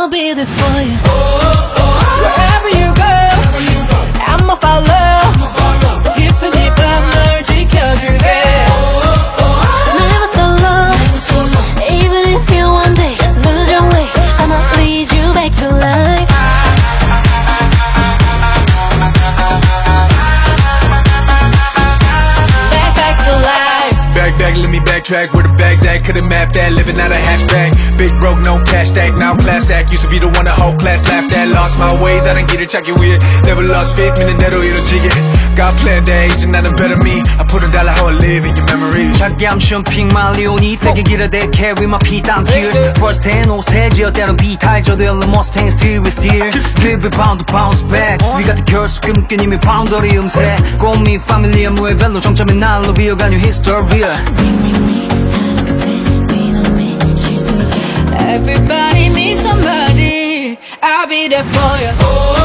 I'll be there for you. Wherever you go, I'ma follow. 깊은 이 밤 널 지켜줄게. Never solo, even if you one day lose your way, I'ma lead you back to life. Back to life. Back, let me backtrack where the bag's at. Could've mapped that, living out a hatchback. Big broke, no cash stack, now class act. Used to be the one the whole class laughed at. Lost my way, 다른 길을 찾기 위해 Never lost faith, 믿는 대로 이루어지게. God planned that, 이제 나는 better me. I put a dollar how I live in your memories. 자기암 샴핑 말리오니 세계 길에 they carry my 피땀 tears. First hand, no stage, 때론 비타이 저도 일러 Mustang still we steer. Live it pound to bounce back. We got the curse, 끊긴 이미 바운더리 음새. Call me family, I'm 벨로 정점인 날로 이어간 new history. Everybody needs somebody. I'll be there for you.